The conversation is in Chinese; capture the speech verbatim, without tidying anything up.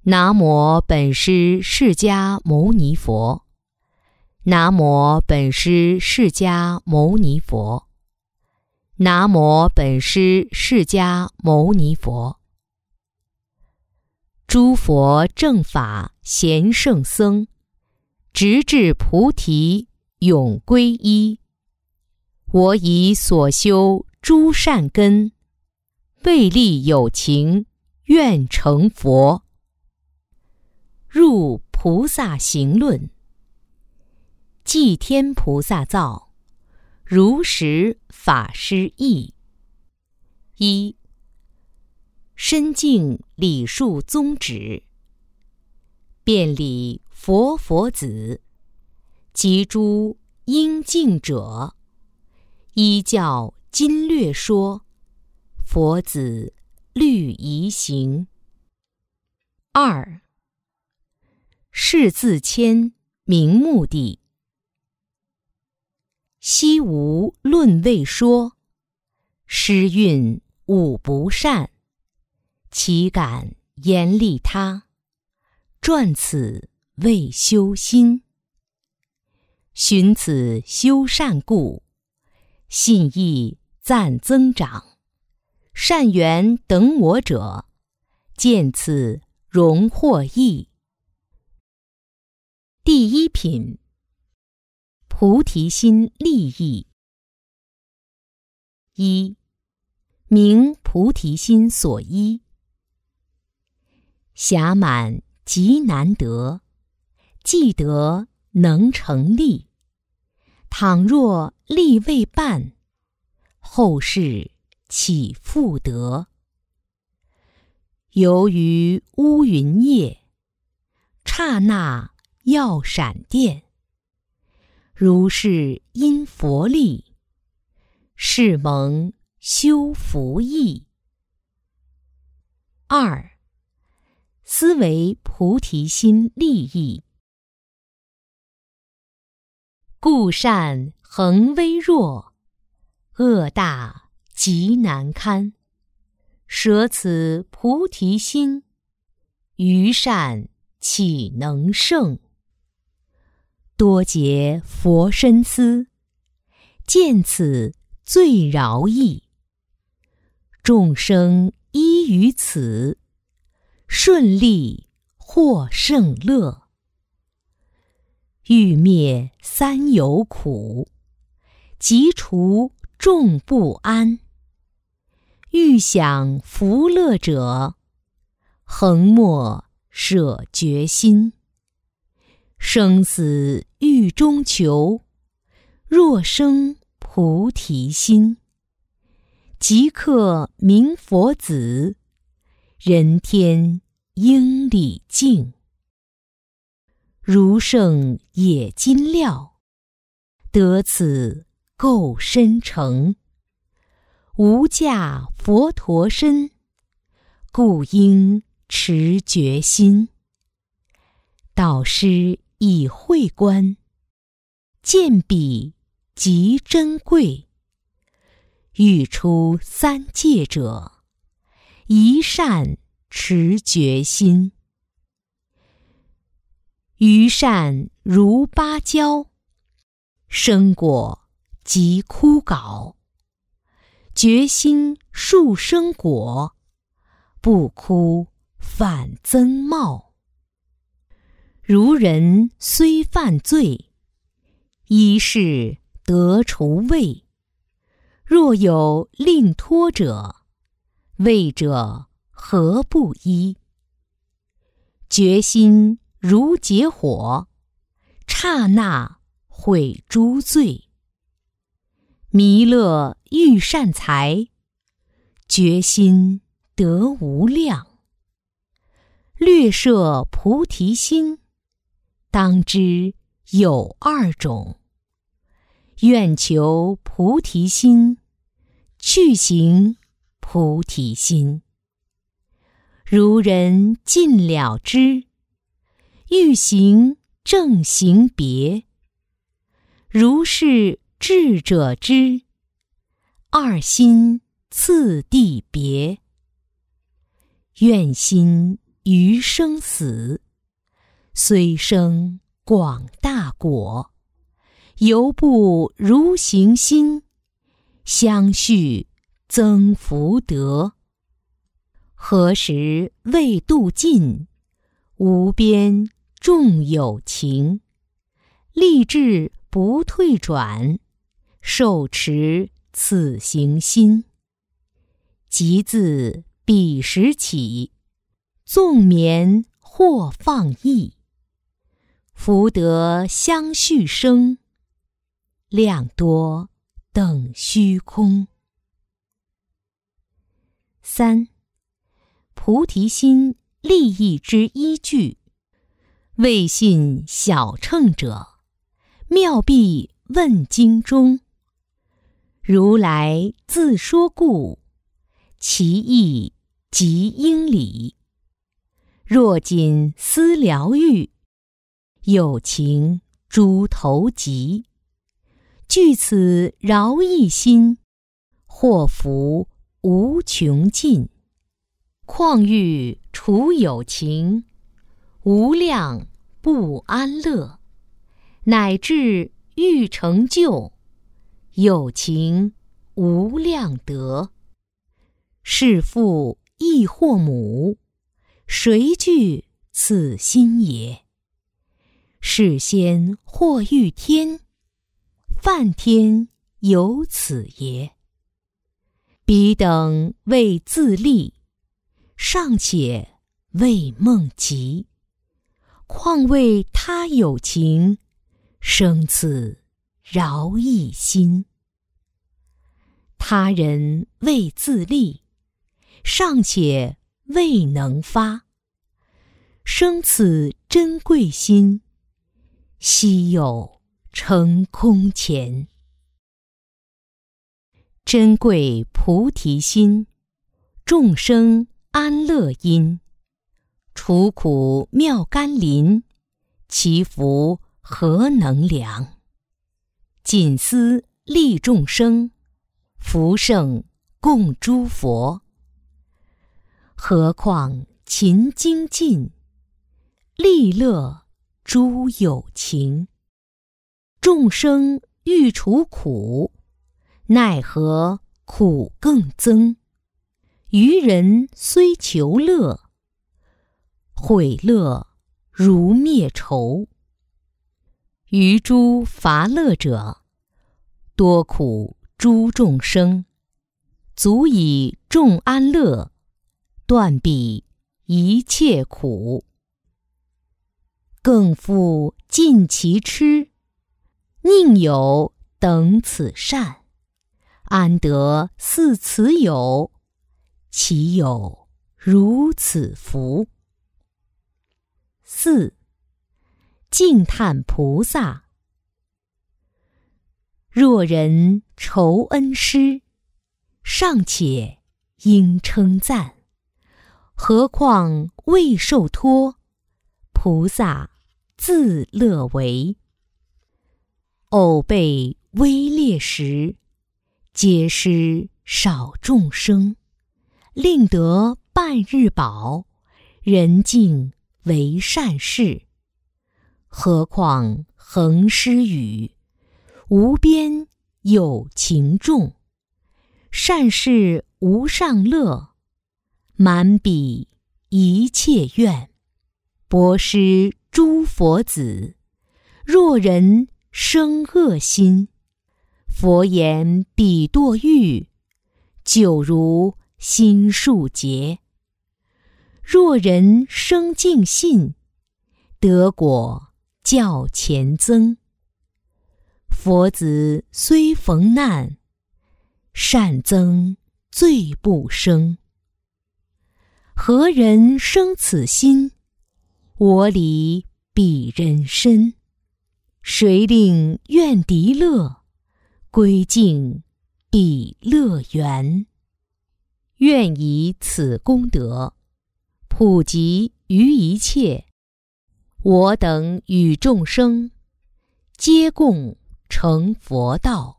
南无本师释迦牟尼佛。南无本师释迦牟尼佛。南无本师释迦牟尼佛。诸佛正法贤圣僧，直至菩提永皈依。我以所修诸善根，为利有情愿成佛。入菩萨行论。寂天菩萨造，如实法师译。一、深净理数宗旨，遍礼佛佛子及诸应敬者，依教今略说，佛子律仪行。二、释自谦明目的。昔无论未说，诗韵五不善，岂敢言利他？传此为修心。寻此修善故，信义暂增长。善缘等我者，见此荣获益。第一品，菩提心利益。一、明菩提心所依。暇满极难得，既得能成利。倘若利未办，后世岂复得？由于乌云夜，刹那耀闪电。如是因佛力，是蒙修福益。二、思维菩提心利益。故善恒微弱，恶大极难堪。舍此菩提心，于善岂能胜？多结佛身思，见此最饶益。众生依于此，顺利获胜乐。欲灭三有苦，即除众不安。欲享福乐者，恒莫舍决心。生死欲中求，若生菩提心，即刻明佛子，人天应礼敬。如胜冶金料，得此垢深成。无价佛陀身，故应持决心。导师以慧观，见彼极珍贵。欲出三界者，一善持决心。于善如芭蕉，生果即枯槁。决心树生果，不枯反增茂。如人虽犯罪，一世得除畏。若有令脱者，畏者何不依？决心如劫火，刹那毁诸罪。弥勒欲善财，决心得无量。略摄菩提心，当知有二种。愿求菩提心，去行菩提心。如人尽了知，欲行正行别。如是智者知，二心次第别。愿心于生死，虽生广大果，犹不如行心，相续增福德。何时未度尽，无边众有情，立志不退转，受持此行心。即自彼时起，纵眠或放逸，福德相续生，量多等虚空。三、菩提心利益之依据。未信小乘者，妙必问经中。如来自说故，其意即应理。若仅思疗愈，有情诸头疾。据此饶益心，祸福无穷尽。况欲除有情，无量不安乐，乃至欲成就，有情无量德。是父亦或母，谁具此心也？是先或欲天，梵天有此也。彼等未自立，尚且未梦及，况为他有情，生此饶益心。他人未自立，尚且未能发，生此珍贵心，悉有成空前。珍贵菩提心，众生安乐因。除苦妙甘霖，其福何能量？谨思利众生，福圣供诸佛。何况勤精进，利乐诸有情。众生欲除苦，奈何苦更增？愚人虽求乐，毁乐如灭仇。于诸乏乐者，多苦诸众生，足以众安乐，断彼一切苦。更复尽其痴，宁有等此善？安得似此有？其有如此福？四、敬叹菩萨。若人酬恩师，尚且应称赞，何况未受托，菩萨自乐为。偶被威烈时，皆施少众生，令得半日饱，人尽为善事。何况恒施予，无边有情众，善事无上乐，满彼一切愿。博施诸佛子，若人生恶心，佛言彼堕狱，就如心树结。若人生净信，得果较前增。佛子虽逢难，善增罪不生。何人生此心？我离彼人身。谁令愿敌乐？归敬彼乐园。愿以此功德，普及于一切，我等与众生，皆共成佛道。